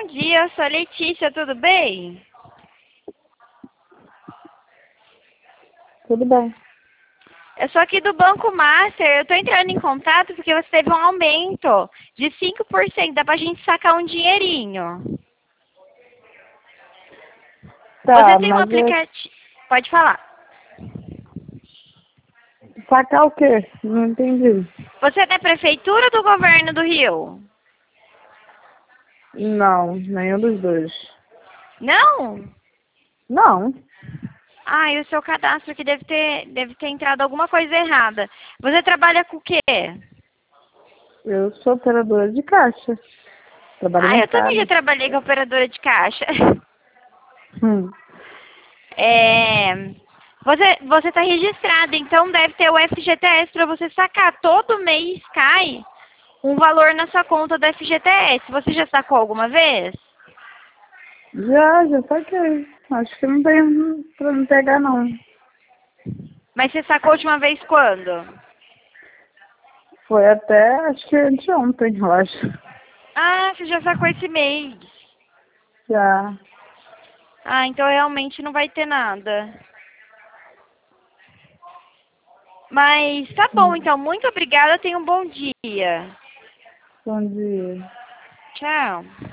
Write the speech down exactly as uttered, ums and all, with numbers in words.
dia, eu sou a Letícia, tudo bem? Tudo bem. Eu sou aqui do Banco Master, eu tô entrando em contato porque você teve um aumento de cinco por cento, dá pra gente sacar um dinheirinho. Você Tá, tem um mas é aplicativo... Pode falar. sacar o quê? Não entendi. Você é da Prefeitura ou do Governo do Rio? Não, nenhum dos dois. Não? Não, Ah, e o seu cadastro aqui deve ter, deve ter entrado alguma coisa errada. Você trabalha com o quê? eu sou operadora de caixa. Trabalho no Ah, eu também já mercado. trabalhei com operadora de caixa. Hum. É, você você está registrado, então deve ter o F G T S para você sacar. Todo mês cai um valor na sua conta do F G T S. Você já sacou alguma vez? Já, já saquei. Acho que não tem pra me pegar, não. Mas você sacou a última vez quando? Foi até, acho que anteontem, eu acho. Ah, você já sacou esse mês. Já. Ah, então realmente não vai ter nada. Mas tá bom, Hum. então. Muito obrigada. Tenha um bom dia. Bom dia. Tchau.